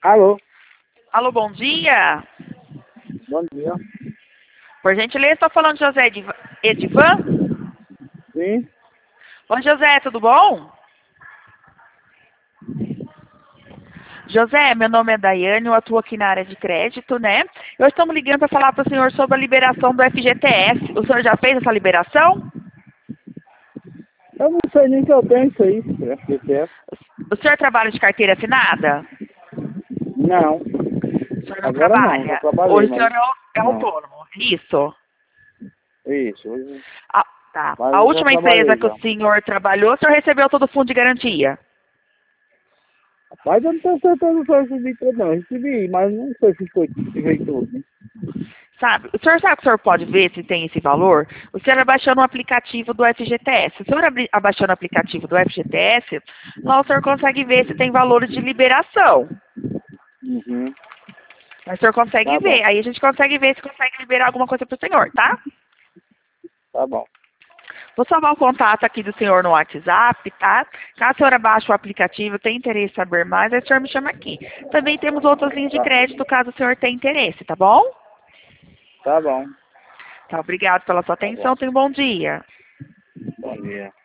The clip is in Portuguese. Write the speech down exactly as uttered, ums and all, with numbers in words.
Alô, Alô, bom dia. bom dia. Por gentileza, estou falando de José Ediva- Edivan. Sim, Oi, José, tudo bom? José, meu nome é Daiane, eu atuo aqui na área de crédito, né? Eu estamos ligando para falar para o senhor sobre a liberação do F G T S. O senhor já fez essa liberação? eu não sei nem se eu tenho isso aí, F G T S. O senhor trabalha de carteira assinada? Não, O senhor não agora não, já trabalha? Ou trabalhei, o senhor mas é au- é não. autônomo? Isso. Isso, hoje- Ah, tá. mas A eu já última empresa trabalhei que já. o senhor trabalhou, o senhor recebeu todo o fundo de garantia? Mas eu não tenho certeza se eu recebi tudo, não. Eu recebi, mas não sei se foi se veio tudo. Né? Sabe, o senhor sabe que o senhor pode ver se tem esse valor? O senhor abaixando o aplicativo do F G T S. Se o senhor abri- abaixando o aplicativo do F G T S, lá o senhor consegue ver se tem valores de liberação. Uhum, Mas o senhor consegue tá bom, ver. Aí a gente consegue ver se consegue liberar alguma coisa para o senhor, tá? tá bom. Vou salvar o contato aqui do senhor no WhatsApp, tá? Caso o senhor abaixe o aplicativo, tem interesse em saber mais, aí o senhor me chama aqui. Também temos outras linhas de Tá, crédito, caso o senhor tenha interesse, tá bom? tá bom, Tá, obrigado pela sua tá bom. atenção. Tenha um bom dia. Bom dia.